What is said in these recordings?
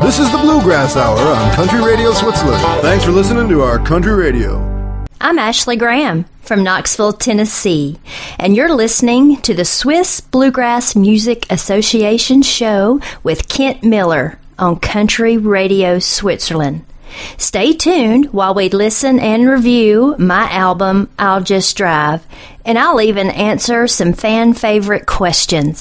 This is the Bluegrass Hour on Country Radio Switzerland. Thanks for listening to our Country Radio. I'm Ashley Graham from Knoxville, Tennessee, and you're listening to the Swiss Bluegrass Music Association show with Kent Miller on Country Radio Switzerland. Stay tuned while we listen and review my album, I'll Just Drive, and I'll even answer some fan favorite questions.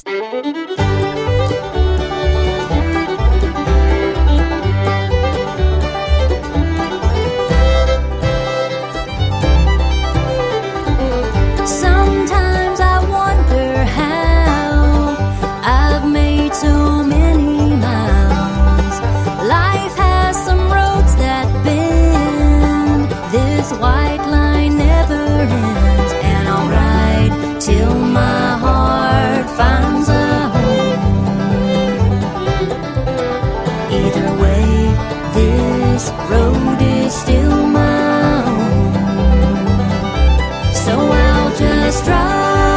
Sometimes I wonder how I've made so many miles. Life has some roads that bend. This white line never ends, and I'll ride till my heart finds a home. Either way, this road is still my home. So I'll just drive,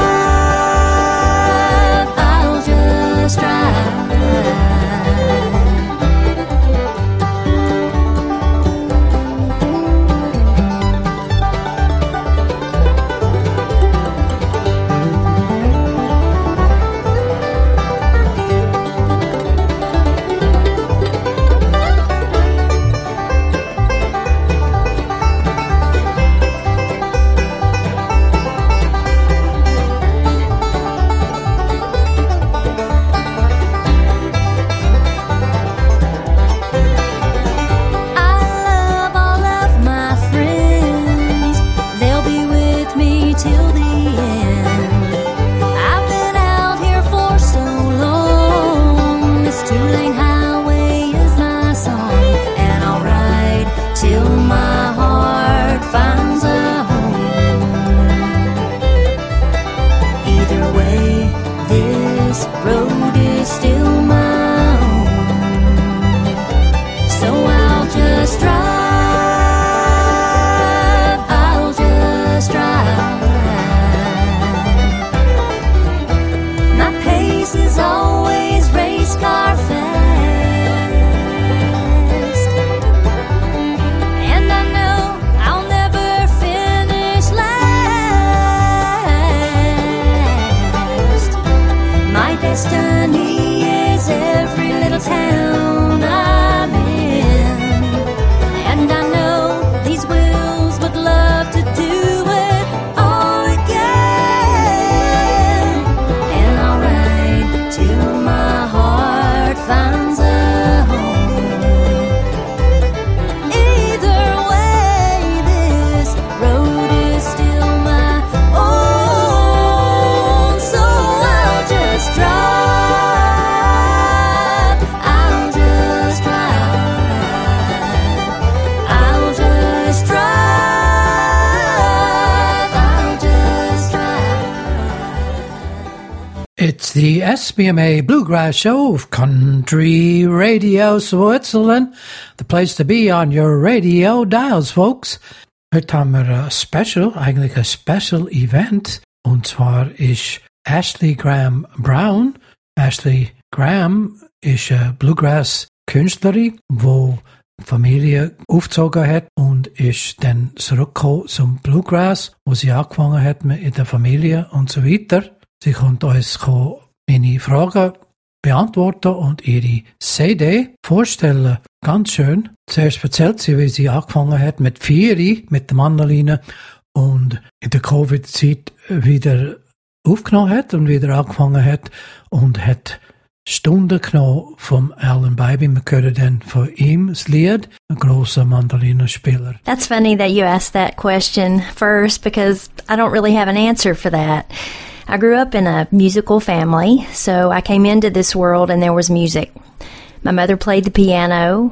I'll just drive. It's the SBMA Bluegrass Show of Country Radio Switzerland, the place to be on your radio dials, folks. Heute haben wir eigentlich ein Special Event, und zwar ist Ashley Graham Brown. Ashley Graham ist eine Bluegrass-Künstlerin, die Familie aufgezogen hat und ist dann zurückgekommen zum Bluegrass, wo sie angefangen hat in der Familie und so weiter. Sie konnte uns meine Fragen beantworten und ihre CD vorstellen. Ganz schön. Zuerst erzählt sie, wie sie angefangen hat mit 4 mit der Mandoline und in der Covid-Zeit wieder aufgenommen hat und wieder angefangen hat und hat Stunden genommen vom Alan Bybee. Wir hören dann von ihm das Lied, ein grosser Mandolinenspieler. That's funny that you asked that question first because I don't really have an answer for that. I grew up in a musical family, so I came into this world and there was music. My mother played the piano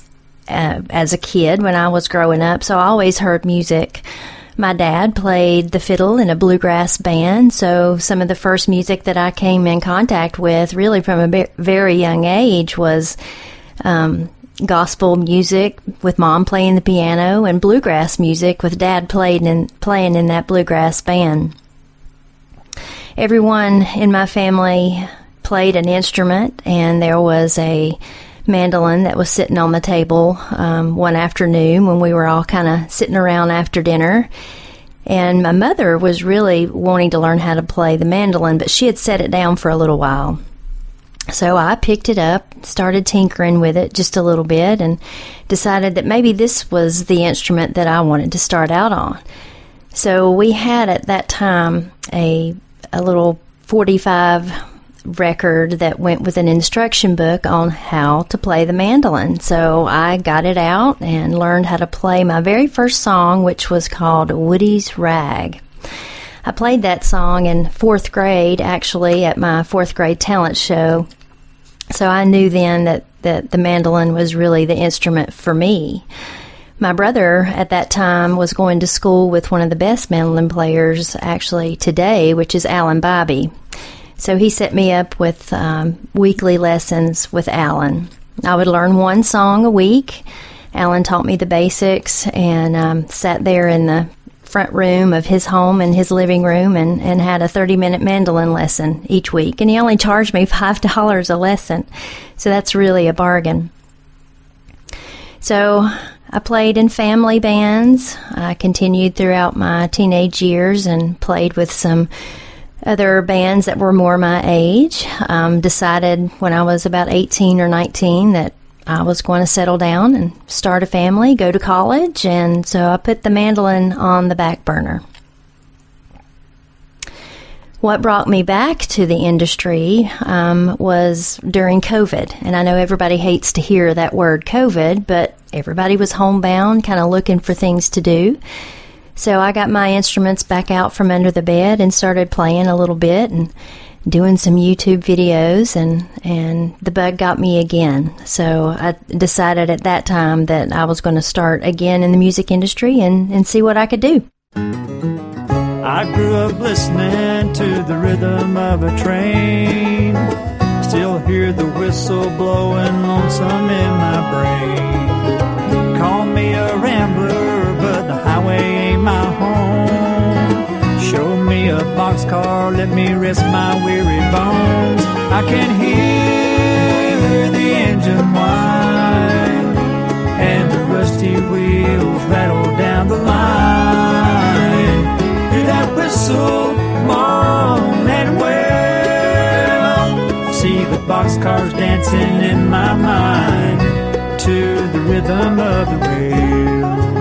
as a kid when I was growing up, so I always heard music. My dad played the fiddle in a bluegrass band, so some of the first music that I came in contact with really from a very young age was gospel music with Mom playing the piano and bluegrass music with Dad playing in that bluegrass band. Everyone in my family played an instrument, and there was a mandolin that was sitting on the table one afternoon when we were all kind of sitting around after dinner. And my mother was really wanting to learn how to play the mandolin, but she had set it down for a little while. So I picked it up, started tinkering with it just a little bit, and decided that maybe this was the instrument that I wanted to start out on. So we had at that time a little 45 record that went with an instruction book on how to play the mandolin. So I got it out and learned how to play my very first song, which was called Woody's Rag. I played that song in 4th grade, actually, at my 4th grade talent show. So I knew then that the mandolin was really the instrument for me. My brother at that time was going to school with one of the best mandolin players actually today, which is Alan Bybee. So he set me up with weekly lessons with Alan. I would learn one song a week. Alan taught me the basics and sat there in the front room of his home in his living room and had a 30-minute mandolin lesson each week. And he only charged me $5 a lesson. So that's really a bargain. So I played in family bands. I continued throughout my teenage years and played with some other bands that were more my age. Decided when I was about 18 or 19 that I was going to settle down and start a family, go to college, and so I put the mandolin on the back burner. What brought me back to the industry was during COVID, and I know everybody hates to hear that word COVID, but everybody was homebound, kind of looking for things to do. So I got my instruments back out from under the bed and started playing a little bit and doing some YouTube videos, and the bug got me again. So I decided at that time that I was going to start again in the music industry and see what I could do. I grew up listening to the rhythm of a train. Still hear the whistle blowing lonesome in my brain. Call me a rambler, but the highway ain't my home. Show me a boxcar, let me rest my weary bones. I can hear the engine whine and the rusty wheels rattle down the line. Hear that whistle moan and wail. See the boxcars dancing in my mind to the rhythm of the rail.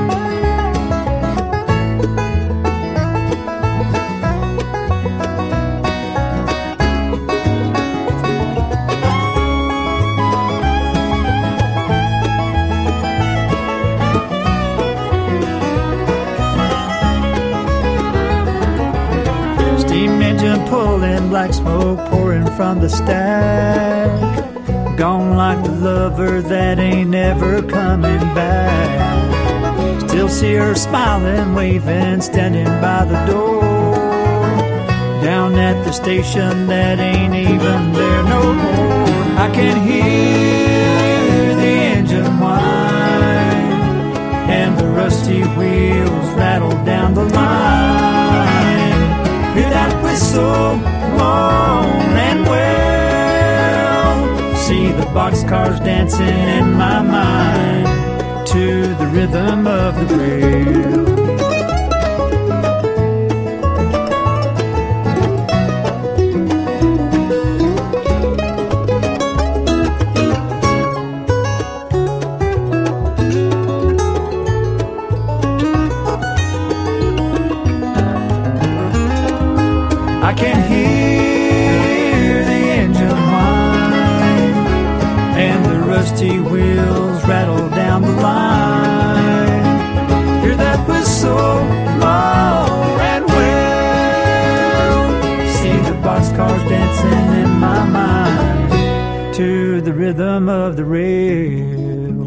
Pulling black smoke pouring from the stack. Gone like the lover that ain't never coming back. Still see her smiling, waving, standing by the door. Down at the station that ain't even there no more. I can hear the engine whine and the rusty wheels rattle down the line. Hear that whistle moan and wail. See the boxcars dancing in my mind to the rhythm of the rail. I can hear the engine whine and the rusty wheels rattle down the line. Hear that whistle blow and wail. See the boxcars dancing in my mind to the rhythm of the rail.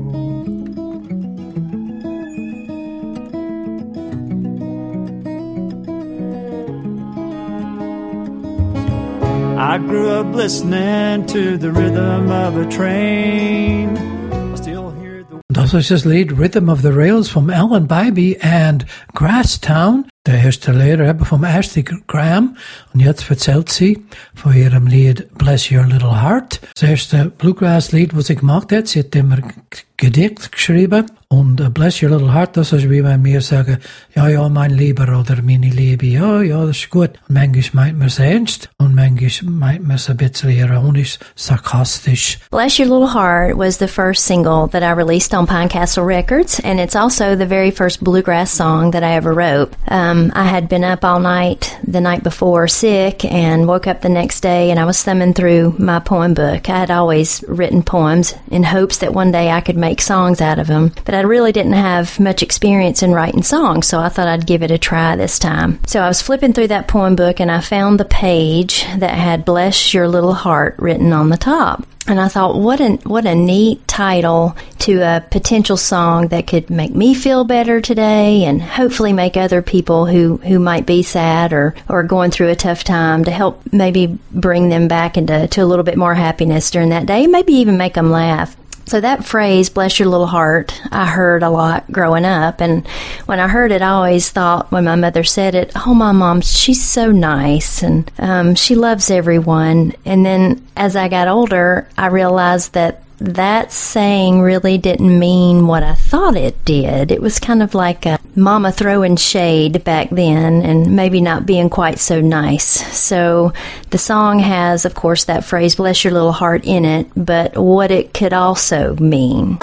I grew up listening to the rhythm of a train. I still hear the... Dat was just lead Rhythm of the Rails from Alan Bybee and Grasstown. der erste Lehrer eben vom Ashley Graham. Und jetzt erzählt sie von ihrem Lied Bless Your Little Heart. Das erste Bluegrass-Lied, das sie gemacht hat. Sie hat immer Gedicht geschrieben. Und Bless Your Little Heart, das ist wie wenn wir sagen, ja, ja, mein Lieber oder meine Liebe, ja, ja, das ist gut. Und manchmal meint man es ernst und manchmal meint man es ein bisschen ironisch, sarkastisch. Bless Your Little Heart was the first single that I released on Pine Castle Records, and it's also the very first bluegrass song that I ever wrote. I had been up all night the night before sick and woke up the next day and I was thumbing through my poem book. I had always written poems in hopes that one day I could make songs out of them, but I really didn't have much experience in writing songs, so I thought I'd give it a try this time. So I was flipping through that poem book and I found the page that had Bless Your Little Heart written on the top. And I thought, what a neat title to a potential song that could make me feel better today and hopefully make other people who might be sad or going through a tough time to help maybe bring them back into a little bit more happiness during that day, maybe even make them laugh. So that phrase, bless your little heart, I heard a lot growing up. And when I heard it, I always thought when my mother said it, oh, my mom, she's so nice and she loves everyone. And then as I got older, I realized that saying really didn't mean what I thought it did. It was kind of like a mama throwing shade back then and maybe not being quite so nice. So the song has, of course, that phrase, bless your little heart in it, but what it could also mean.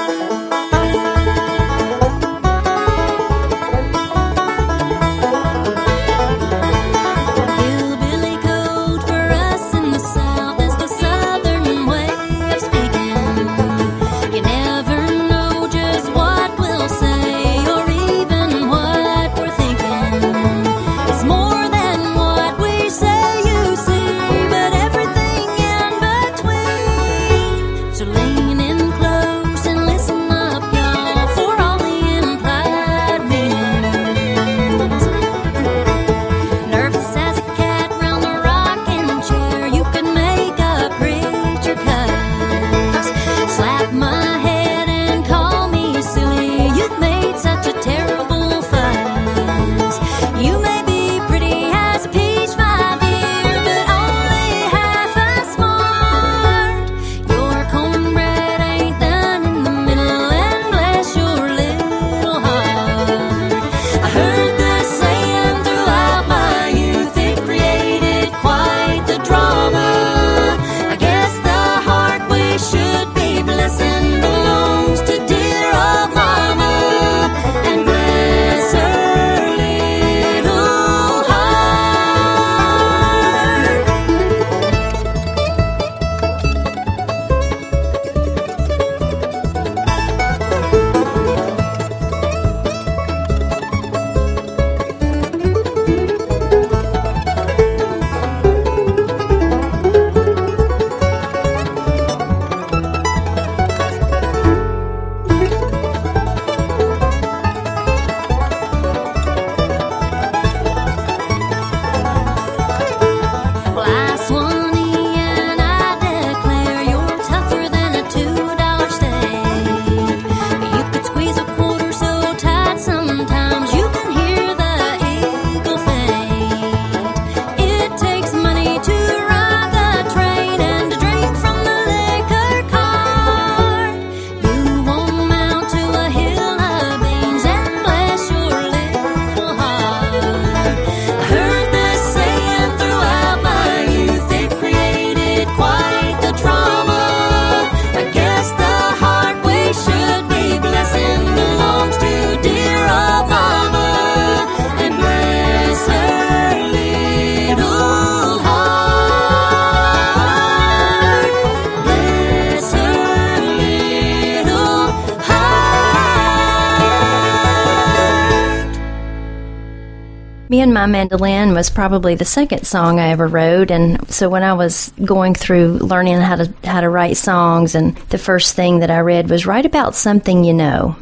Me and My Mandolin was probably the second song I ever wrote, and so when I was going through learning how to write songs, and the first thing that I read was write about something you know.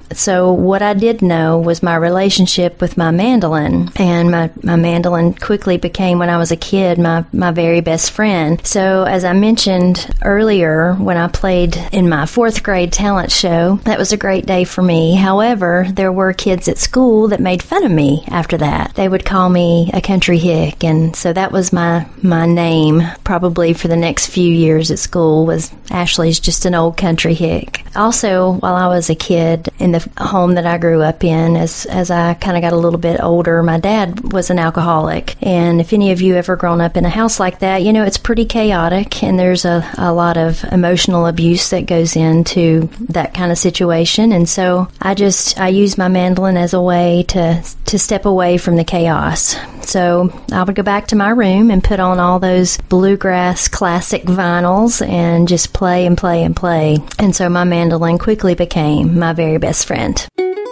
So what I did know was my relationship with my mandolin, and my mandolin quickly became, when I was a kid, my very best friend. So as I mentioned earlier, when I played in my 4th grade talent show, that was a great day for me. However, there were kids at school that made fun of me after that. They would call me a country hick, and so that was my name probably for the next few years at school, was Ashley's just an old country hick. Also, while I was a kid, in the home that I grew up in, as I kind of got a little bit older, my dad was an alcoholic. And if any of you ever grown up in a house like that, you know it's pretty chaotic, and there's a lot of emotional abuse that goes into that kind of situation. And so I use my mandolin as a way to step away from the chaos. So I would go back to my room and put on all those bluegrass classic vinyls and just play and play and play. And so my mandolin quickly became my very best friend.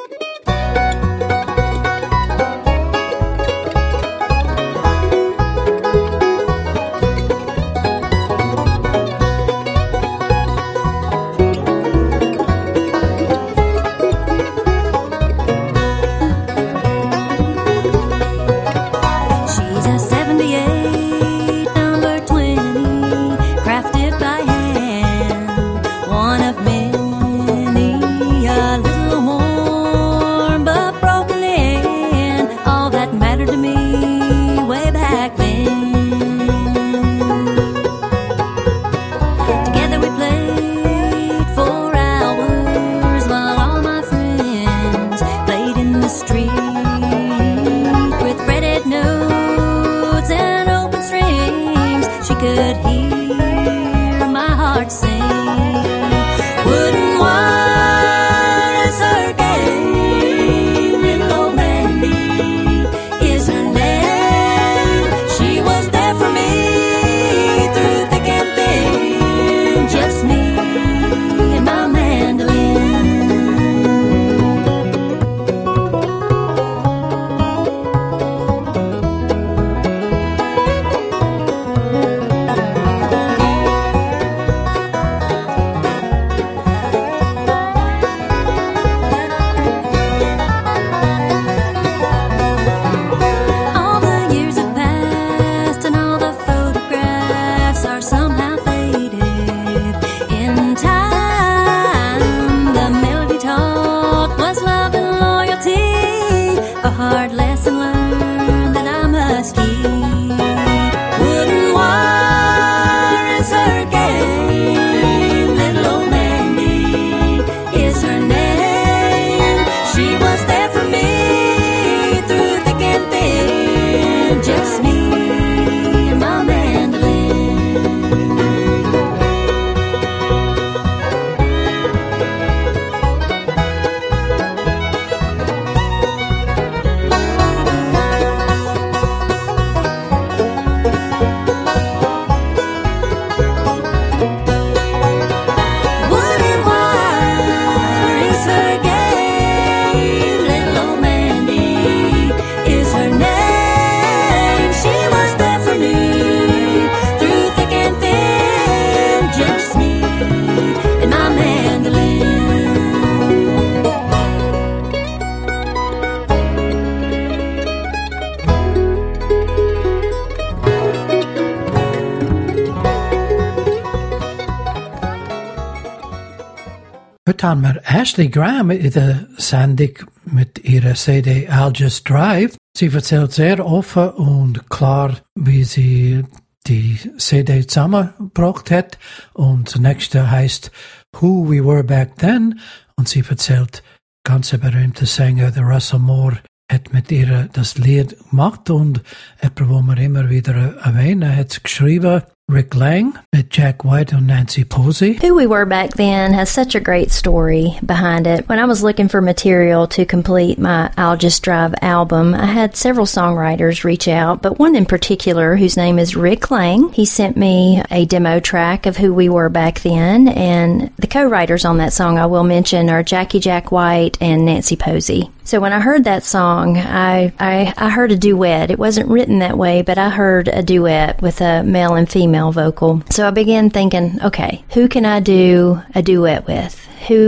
Heute haben wir Ashley Graham in der Sendung mit ihrer CD I'll Just Drive. Sie erzählt sehr offen und klar, wie sie die CD zusammengebracht hat. Und das nächste heißt Who We Were Back Then. Und sie erzählt, ganz berühmte Sänger, der Russell Moore, hat mit ihr das Lied gemacht und jemand, wo wir immer wieder erwähnen, hat es geschrieben, Rick Lang with Jack White and Nancy Posey. Who We Were Back Then has such a great story behind it. When I was looking for material to complete my I'll Just Drive album, I had several songwriters reach out, but one in particular, whose name is Rick Lang. He sent me a demo track of Who We Were Back Then, and the co-writers on that song I will mention are Jack White and Nancy Posey. So when I heard that song, I heard a duet. It wasn't written that way, but I heard a duet with a male and female vocal. So I began thinking, okay, who can I do a duet with? Who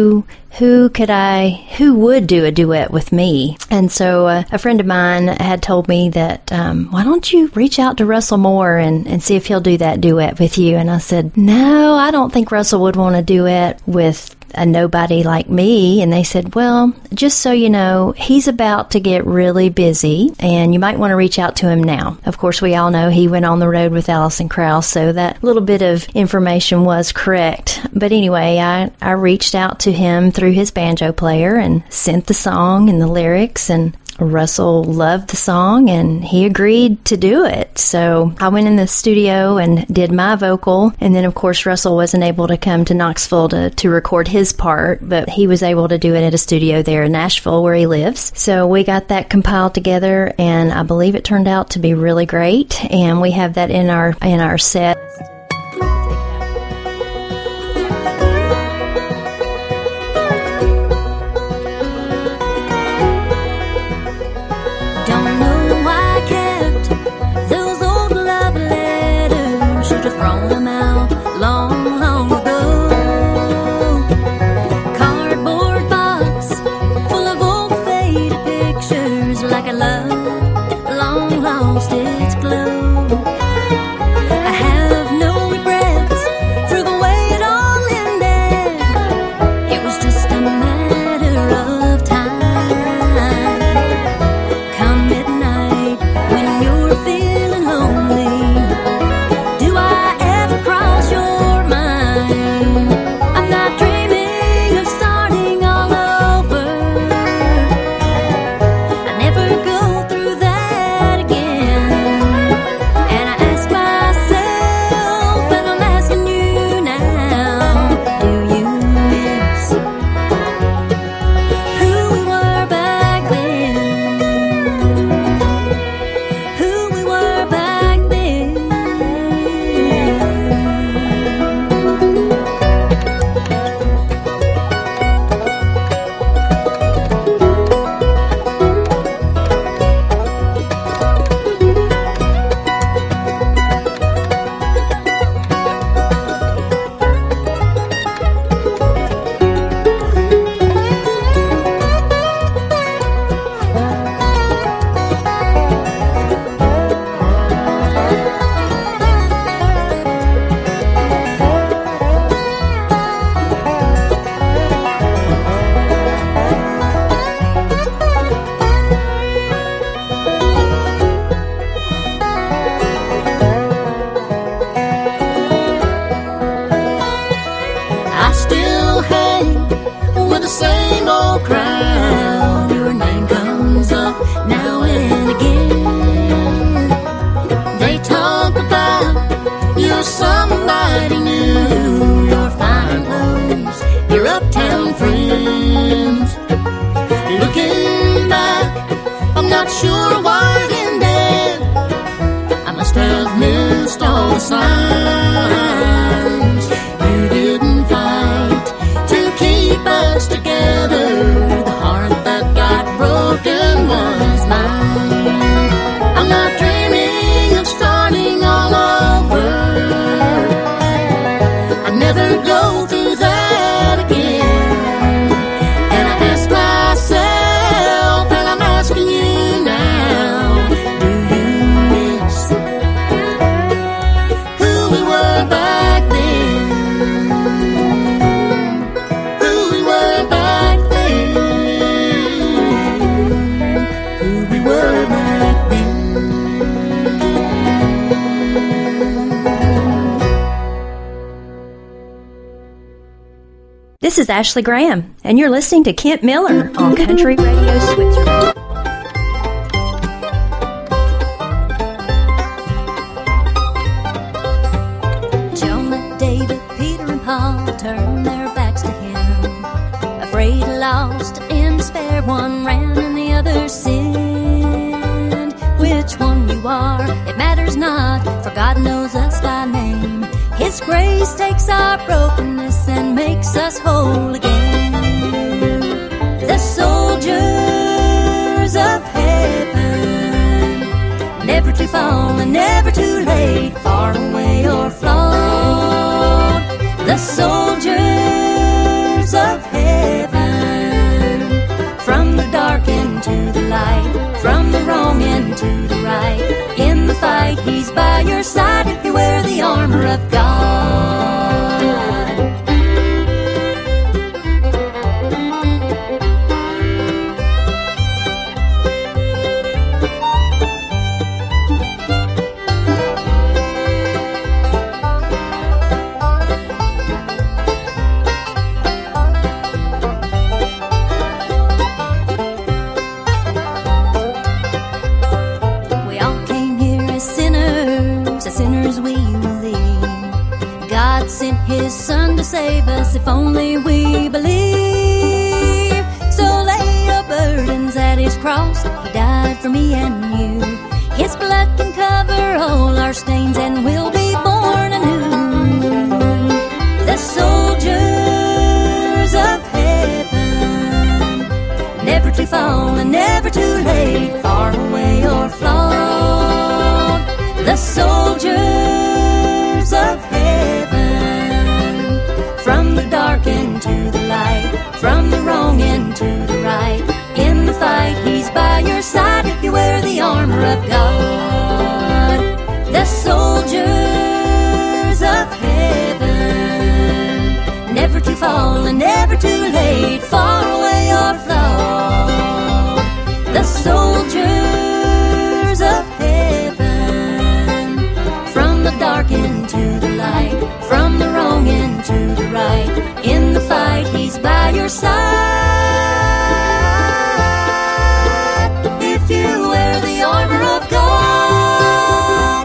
who would do a duet with me? And so a friend of mine had told me that, why don't you reach out to Russell Moore and see if he'll do that duet with you? And I said, no, I don't think Russell would want to duet with a nobody like me. And they said, well, just so you know, he's about to get really busy and you might want to reach out to him now. Of course, we all know he went on the road with Alison Krauss, so that little bit of information was correct. But anyway, I reached out to him through his banjo player and sent the song and the lyrics, and Russell loved the song and he agreed to do it. So I went in the studio and did my vocal, and then of course Russell wasn't able to come to Knoxville to record his part, but he was able to do it at a studio there in Nashville where he lives. So we got that compiled together, and I believe it turned out to be really great, and we have that in our set. Thrown them out long, long ago. Cardboard box full of old faded pictures, like a love long lost its glow. I have no regrets for the way it all ended. It was just a matter of time. Come midnight when you're feeling lonely, sure why it ended. I must have missed all the signs. You didn't fight to keep us together. The heart that got broken was mine. I'm not dreaming of starting all over. I never go through that again. And I ask myself, and I'm asking you now, do you miss who we were back then? Who we were back then? Who we were back then? This is Ashley Graham, and you're listening to Kent Miller on Country Radio Switzerland. Jonah, David, Peter, and Paul turned their backs to him. Afraid, lost, in despair, one ran and the other sinned. Which one you are, it matters not, for God knows us by name. His grace takes our brokenness and makes us whole again. The soldiers of heaven, never too fall and never too late, far away or flawed. The soldiers of heaven, into the light, from the wrong into the right. In the fight, he's by your side if you wear the armor of God. Sent his son to save us if only we believe. So lay your burdens at his cross. He died for me and you. His blood can cover all our stains and we'll be born anew. The soldiers of heaven, never to fall and never too late, far away or flawed. The soldiers of heaven, from the dark into the light, from the wrong into the right. In the fight, he's by your side if you wear the armor of God. The soldiers of heaven, never to fall and never too late, far away or flawed. The soldiers of heaven, from the dark into the light, from the wrong into the right. In the fight, he's by your side if you wear the armor of God.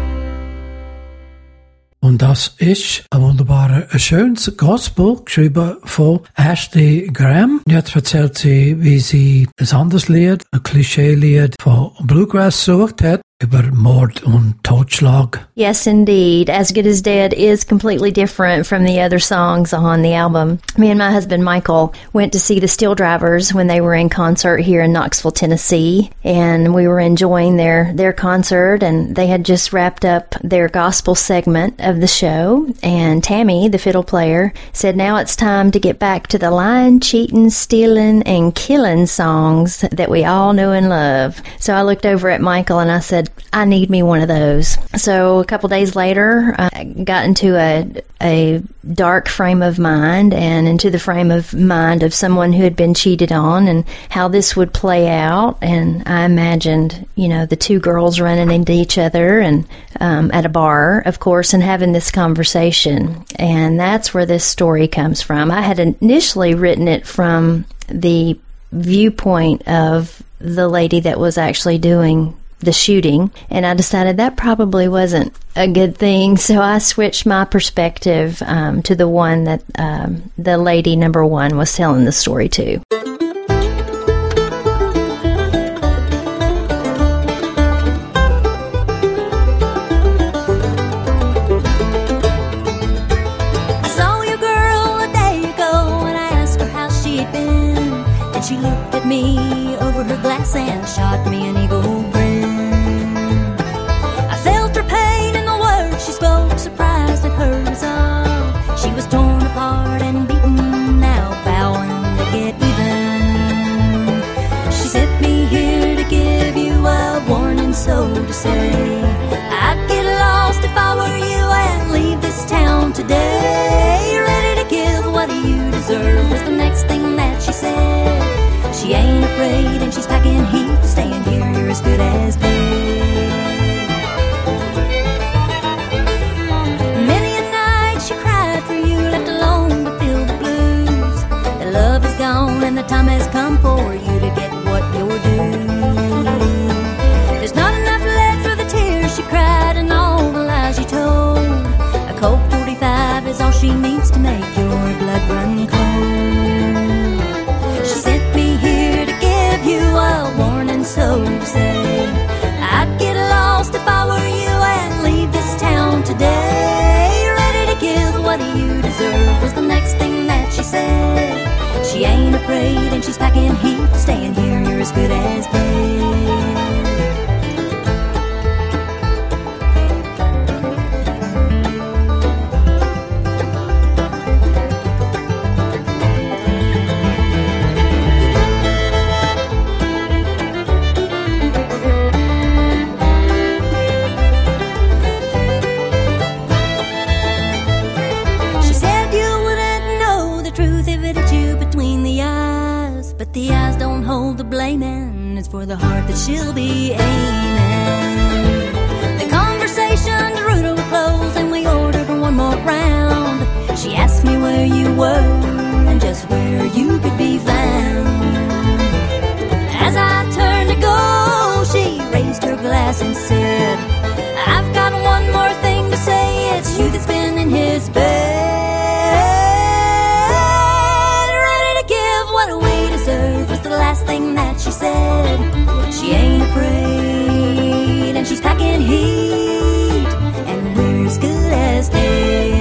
Und das ist ein wunderbarer, ein schönes Gospel, geschrieben von Ashley Graham. Jetzt erzählt sie, wie sie ein anderes Lied, ein Klischee-Lied von Bluegrass gesucht hat, über Mord und Totschlag. Yes, indeed. As Good as Dead is completely different from the other songs on the album. Me and my husband Michael went to see the Steel Drivers when they were in concert here in Knoxville, Tennessee, and we were enjoying their concert, and they had just wrapped up their gospel segment of the show, and Tammy, the fiddle player, said now it's time to get back to the lying, cheating, stealing, and killing songs that we all know and love. So I looked over at Michael and I said, I need me one of those. So a couple days later, I got into a dark frame of mind, and into the frame of mind of someone who had been cheated on and how this would play out. And I imagined, the two girls running into each other and at a bar, of course, and having this conversation. And that's where this story comes from. I had initially written it from the viewpoint of the lady that was actually doing the shooting, and I decided that probably wasn't a good thing, so I switched my perspective to the one that the lady number one was telling the story to. I saw your girl a day ago and I asked her how she'd been, and she looked at me over her glass and shot me an evil grin. Surprised at her resolve. She was torn apart and beaten, now vowing to get even. She sent me here to give you a warning, so to say. I'd get lost if I were you and leave this town today. Ready to give what you deserve was the next thing that she said. She ain't afraid and she's packing heat, staying here, you're as good as dead. And the time has come for you to get what you're due. There's not enough left for the tears she cried and all the lies she told. A Colt 45 is all she needs to make your blood run cold. She sent me here to give you a warning, so to say. I'd get lost if I were you and leave this town today. Ready to give what you deserve was the next thing that she said. She ain't afraid and she's packing heat, staying here, you're as good as dead. blaming, it's for the heart that she'll be aiming. The conversation's rude to a close, and we ordered one more round. She asked me where you were and just where you could be found. As I turned to go, she raised her glass and said, I've got one more thing to say, it's you that's been in his bed. Ready to give what we deserve was the last thing that she said. She ain't afraid and she's packing heat, and we're as good as dead.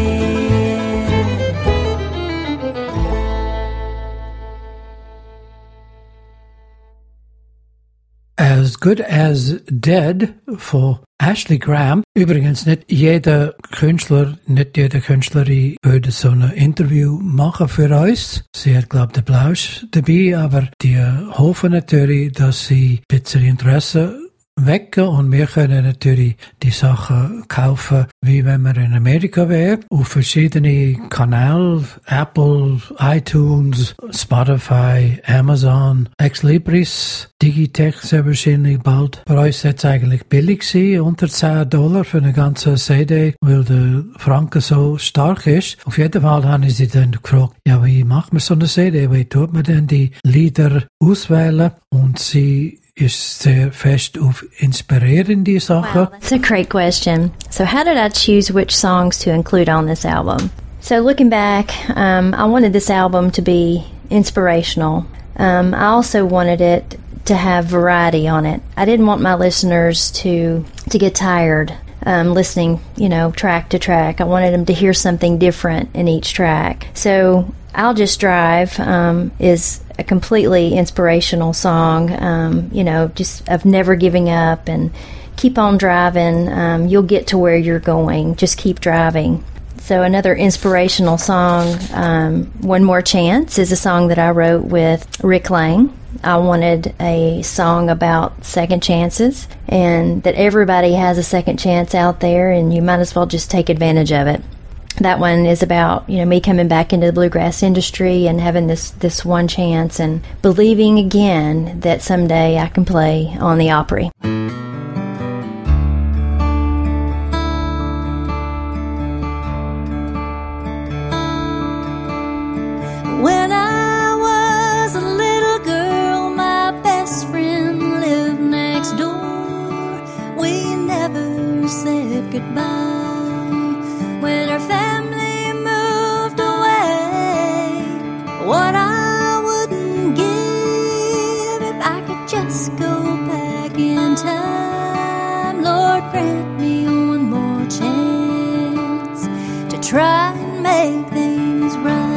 As Good as Dead von Ashley Graham. Übrigens, nicht jeder Künstler, nicht jede Künstlerin würde so ein Interview machen für uns. Sie hat, glaube ich, den Plausch dabei, aber die hoffen natürlich, dass sie ein bisschen Interesse wecken, und wir können natürlich die Sachen kaufen, wie wenn wir in Amerika wären, auf verschiedene Kanäle, Apple, iTunes, Spotify, Amazon, Exlibris, Digitech sehr wahrscheinlich bald. Bei uns wird es eigentlich billig sein, unter $10 für eine ganze CD, weil der Franken so stark ist. Auf jeden Fall haben sie dann gefragt, ja, wie macht man so eine CD, wie tut man denn die Lieder auswählen, und sie ist sehr fest auf inspirierende Sachen. Wow, that's a great question. So how did I choose which songs to include on this album? So looking back, I wanted this album to be inspirational. I also wanted it to have variety on it. I didn't want my listeners to get tired listening, track to track. I wanted them to hear something different in each track. So I'll Just Drive is a completely inspirational song, just of never giving up and keep on driving. You'll get to where you're going. Just keep driving. So another inspirational song, One More Chance, is a song that I wrote with Rick Lang. I wanted a song about second chances, and that everybody has a second chance out there, and you might as well just take advantage of it. That one is about, me coming back into the bluegrass industry and having this one chance and believing again that someday I can play on the Opry. When I was a little girl, my best friend lived next door. We never said goodbye. When our family moved away, what I wouldn't give if I could just go back in time. Lord, grant me one more chance to try and make things right.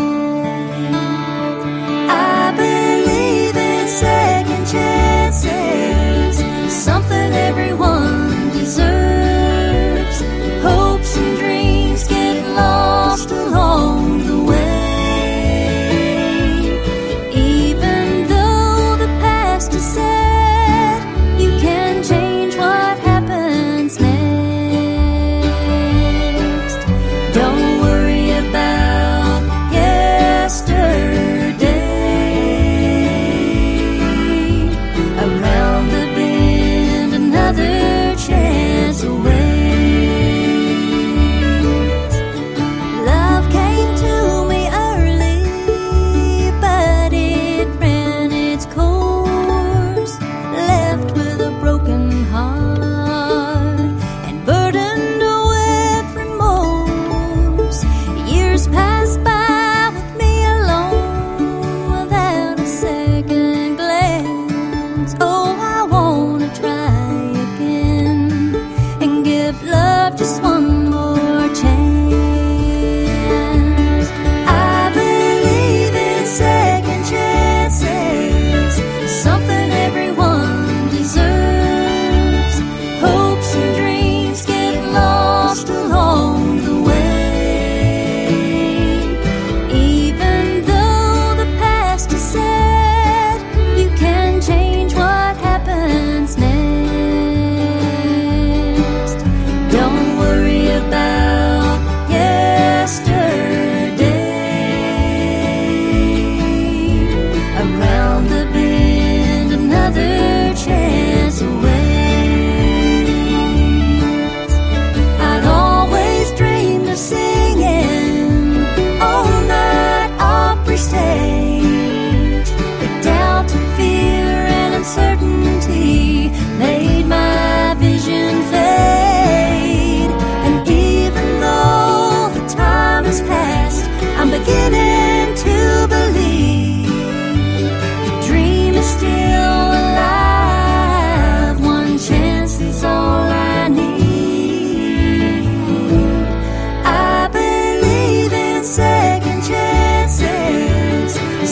I believe in second chances, something everyone deserves. Hopes and dreams get lost along the way. Even though the past is sad, you can change what happens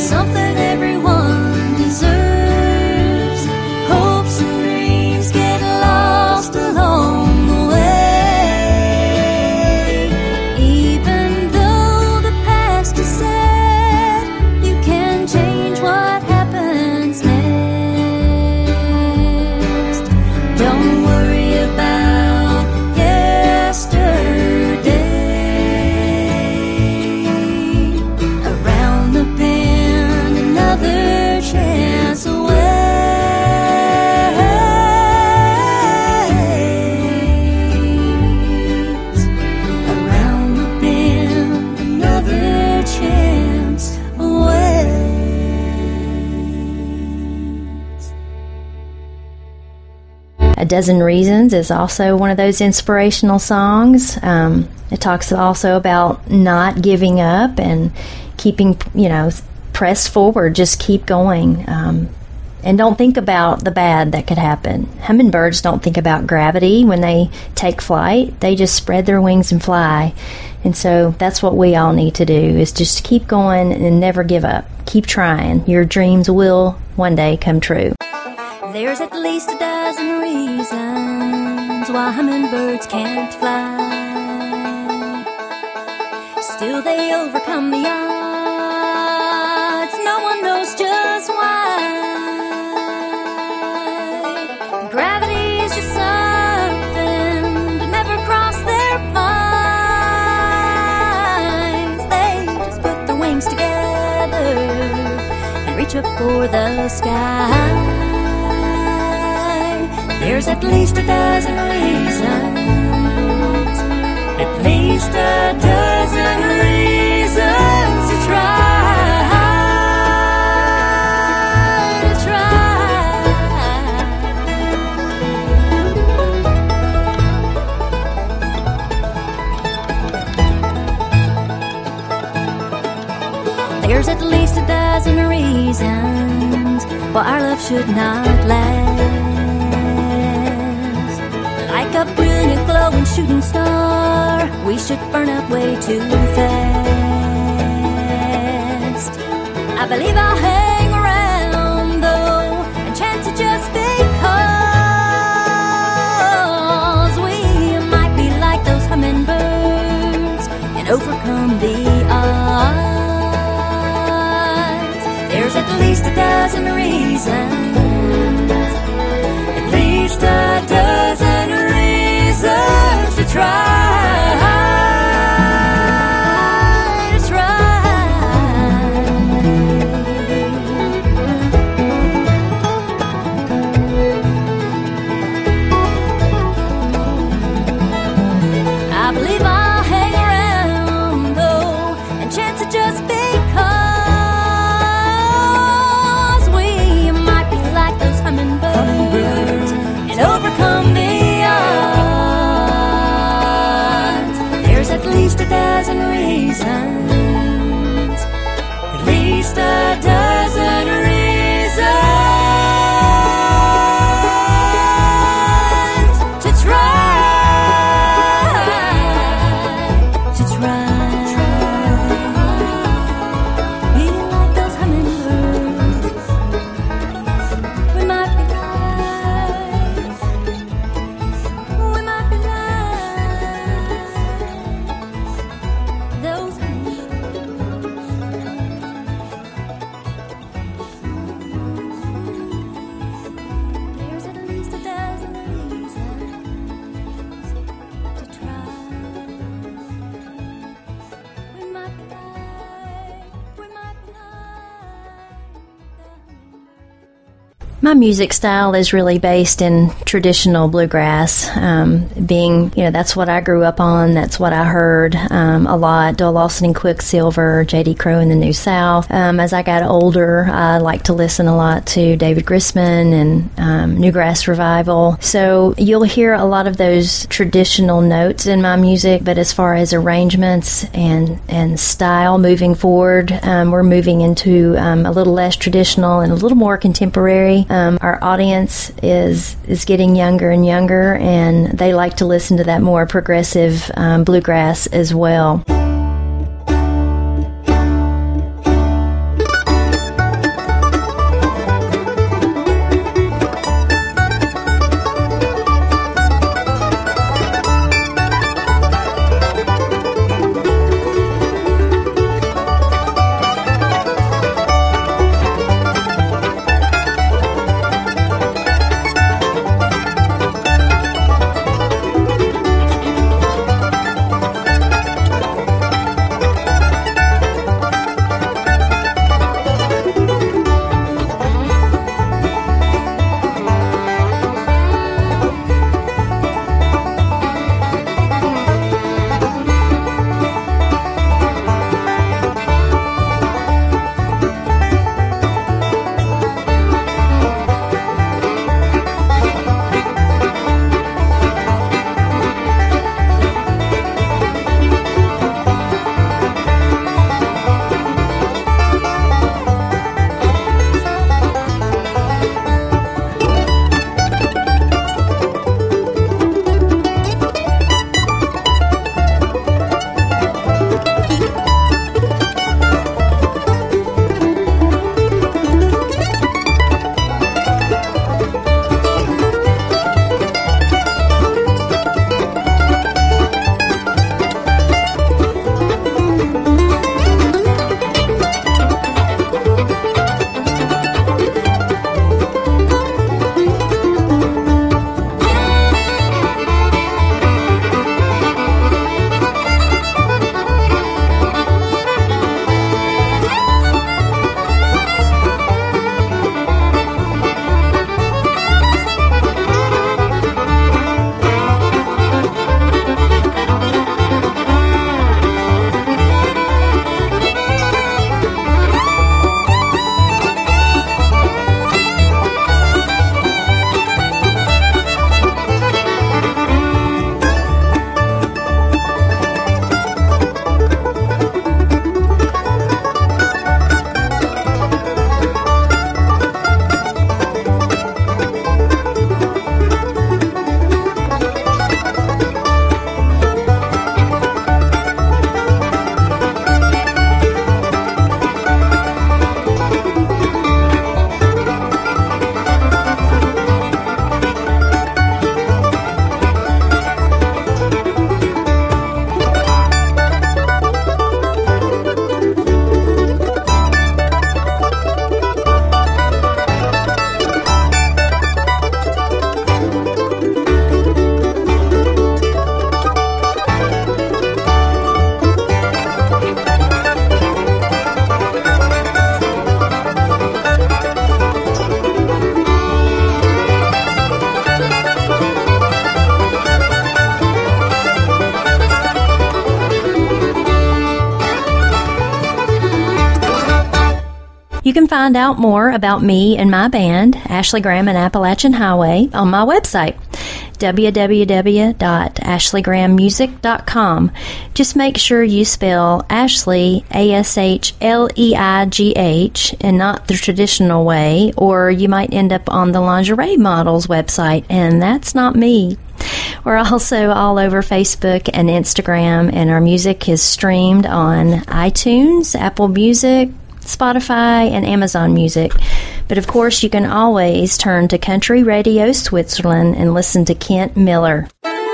something everyone deserves. Hopes and dreams get lost along the way. Even though the past is sad, you can change what happens next. Don't worry about yesterday. Around the bend, another chance awaits. Around the bend, another chance awaits. A Dozen Reasons is also one of those inspirational songs. It talks also about not giving up and keeping, press forward, just keep going. And don't think about the bad that could happen. Hummingbirds don't think about gravity when they take flight. They just spread their wings and fly. And so that's what we all need to do, is just keep going and never give up. Keep trying. Your dreams will one day come true. There's at least a dozen reasons why hummingbirds can't fly. Still they overcome the odds. No one knows just why. Gravity is just something to never cross their minds. They just put their wings together and reach up for the sky. There's at least a dozen reasons, at least a dozen reasons to try. There's at least a dozen reasons why our love should not last. Like a brilliant glowing shooting star, we should burn up way too fast. I believe I'll hang around though, and chance it just because we might be like those hummingbirds and overcome the odds. There's at least a dozen reasons, at least a dozen reasons to try. I believe I'll hang around though, and chance it just because we might be like those hummingbirds and overcome the odds. There's at least a dozen reasons, at least a dozen reasons to try. My music style is really based in traditional bluegrass, being, that's what I grew up on. That's what I heard a lot. Doyle Lawson and Quicksilver, J.D. Crowe and the New South. As I got older, I liked to listen a lot to David Grisman and Newgrass Revival. So you'll hear a lot of those traditional notes in my music, but as far as arrangements and style moving forward, we're moving into a little less traditional and a little more contemporary. Our audience is getting younger and younger, and they like to listen to that more progressive bluegrass as well. You can find out more about me and my band, Ashley Graham and Appalachian Highway, on my website, www.ashleygrahammusic.com. Just make sure you spell Ashley, ASHLEIGH, and not the traditional way, or you might end up on the Lingerie Models website, and that's not me. We're also all over Facebook and Instagram, and our music is streamed on iTunes, Apple Music, Spotify, and Amazon Music. But of course, you can always turn to Country Radio Switzerland and listen to Kent Miller.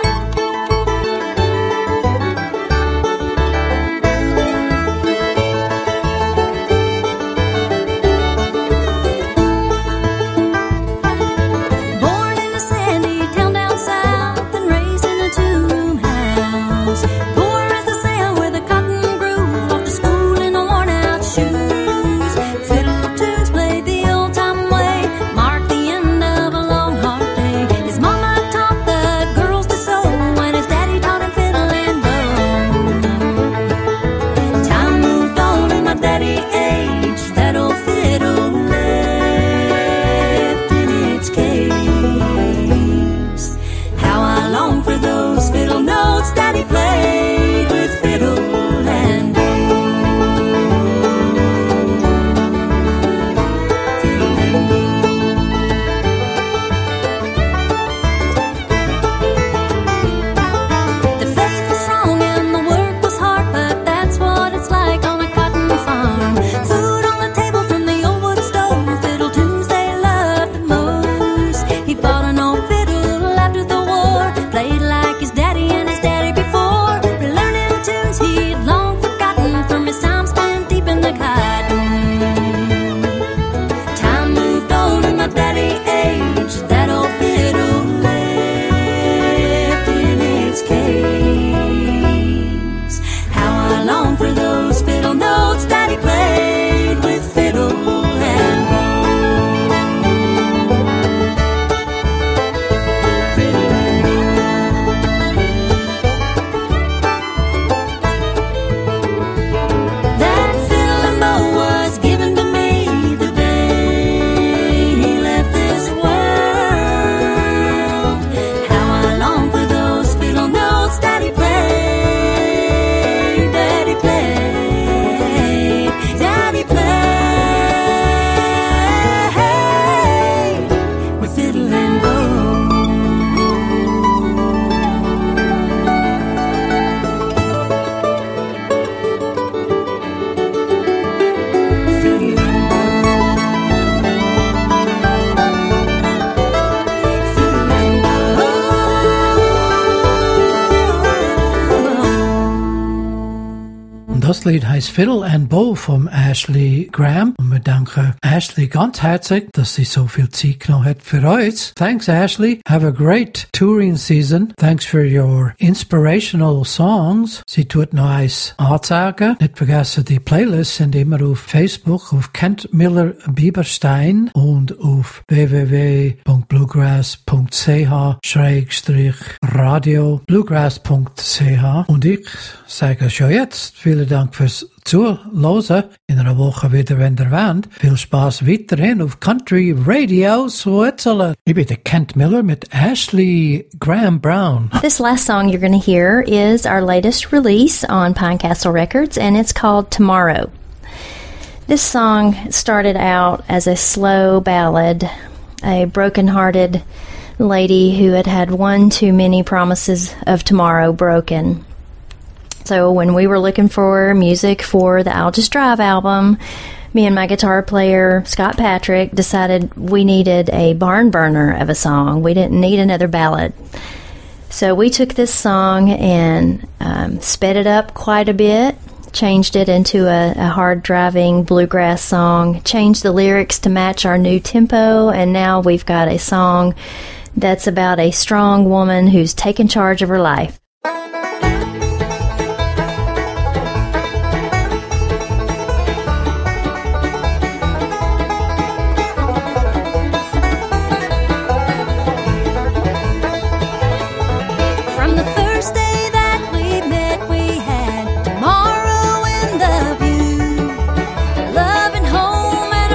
Das Lied heißt Fiddle and Bow vom Ashley Graham. Und wir danken Ashley ganz herzlich, dass sie so viel Zeit genommen hat für uns. Thanks, Ashley. Have a great touring season. Thanks for your inspirational songs. Sie tut noch eins anzeigen. Nicht vergessen, die Playlists sind immer auf Facebook, auf Kent Miller Bieberstein und auf www.bluegrass.ch/radio bluegrass.ch. Und ich sage schon jetzt, vielen Dank fürs Zuhören. In einer Woche wieder, wenn ihr wollt. Viel Spaß weiterhin auf Country Radio Switzerland. Ich bin der Kent Miller mit Ashley Graham Brown. This last song you're going to hear is our latest release on Pine Castle Records, and it's called Tomorrow. This song started out as a slow ballad, a broken-hearted lady who had had one too many promises of tomorrow broken. So when we were looking for music for the I'll Just Drive album, me and my guitar player, Scott Patrick, decided we needed a barn burner of a song. We didn't need another ballad. So we took this song and sped it up quite a bit, changed it into a hard-driving bluegrass song, changed the lyrics to match our new tempo, and now we've got a song that's about a strong woman who's taken charge of her life. Tomorrow in the view, love and home and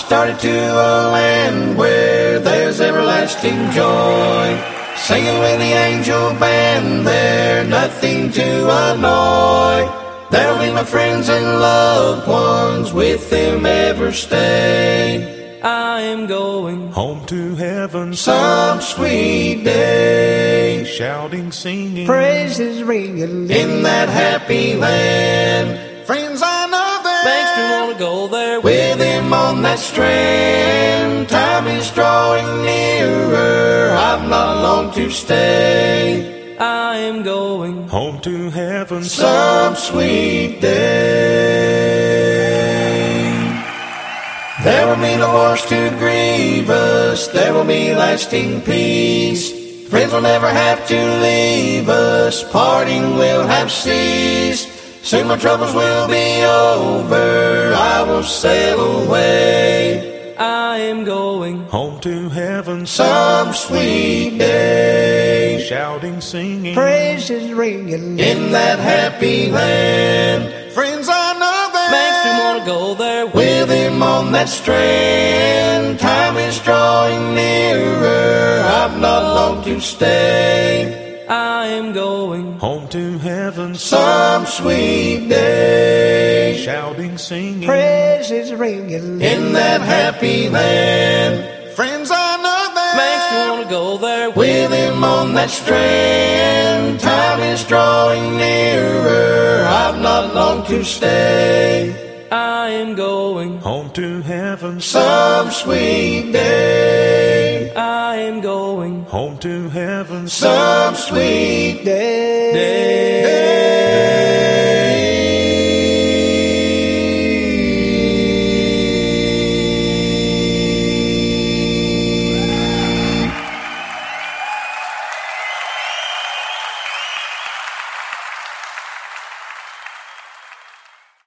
started to a land where there's everlasting joy, singing with the angel band there, nothing to annoy. There'll be my friends and loved ones, with them ever stay. I am going home to heaven some sweet day, shouting, singing, praises ringing in that happy land. Friends, I know that makes me want to go there with him on that strand. Time is drawing nearer, I've not long to stay. I am going home to heaven some sweet day. There will be no wars to grieve us, there will be lasting peace. Friends will never have to leave us, parting will have ceased. Soon my troubles will be over, I will sail away. I am going home to heaven some sweet day, shouting, singing, praises ringing in that happy land. Friends, I know that makes me want to go there with him on that strand. Time is drawing nearer, I've not long to stay. I am going home to heaven some sweet day, shouting, singing, praises ringing in that happy land. Friends, I know that makes me want to go there with him on that strand. Time is drawing nearer, I've not long to stay. I am going home to heaven some sweet day. I am going home to heaven some sweet day.